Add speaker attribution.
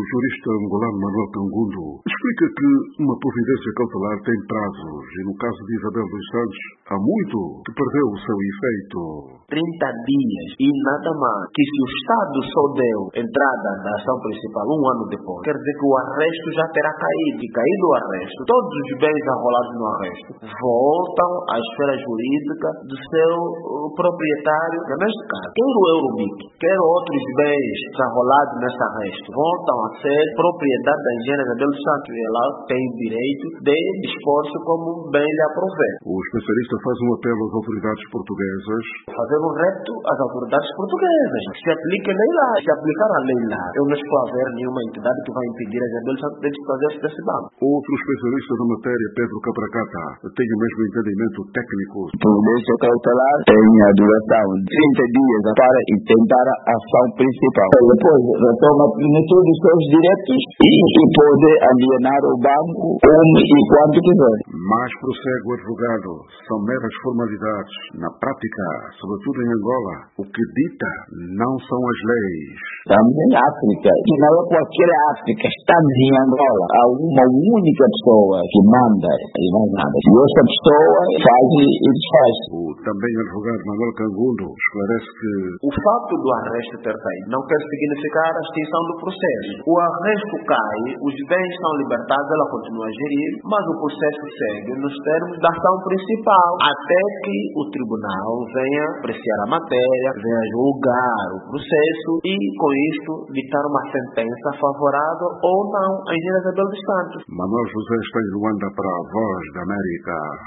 Speaker 1: jurista angolano Manuel Cangundo explica que uma providência cautelar tem prazos e, no caso de Isabel dos Santos, há muito que perdeu o seu efeito.
Speaker 2: 30 dias e nada mais. Que se o Estado só deu entrada na ação principal um ano depois, quer dizer que o arresto já terá caído. E caído o arresto, todos os bens arrolados no arresto voltam à esfera jurídica do seu proprietário. Neste caso, quer o Eurobic, quer outros bens arrolados nesse arresto, voltam a ser propriedade da engenheira Isabel dos Santos. E ela tem direito de dispor-se como bem lhe aprover.
Speaker 1: O especialista faz um apelo às autoridades portuguesas.
Speaker 2: Fazer um reto às autoridades portuguesas. Se aplique a lei lá. Se aplicar a lei lá, eu não estou a ver nenhuma entidade que vai impedir a Isabel dos Santos de desfazer-se desse banco.
Speaker 1: Outro especialista na matéria, Pedro Cabracata, tem o mesmo entendimento técnico.
Speaker 3: Providência cautelar tem a duração de 30 dias para intentar a ação principal. Depois retoma a plenitude dos seus direitos e pode alienar o banco como e quando quiser.
Speaker 1: Mas, prossegue o advogado, são meras formalidades. Na prática, sobretudo em Angola, o que dita não são as leis.
Speaker 3: Estamos em África, e não é qualquer África, estamos em Angola. Há uma única pessoa que manda e mais nada. E essa pessoa faz e desfaz.
Speaker 1: O também advogado Manuel Cangundo esclarece que
Speaker 2: o fato do arresto ter caído não quer significar a extinção do processo. O arresto cai, os bens são libertados, ela continua a gerir, mas o processo segue nos termos da ação principal, até que o tribunal venha apreciar a matéria, venha julgar o processo e, com isto, ditar uma sentença favorável ou não à engenheira Isabel dos Santos.
Speaker 1: Manuel José está em Luanda para a Voz da América.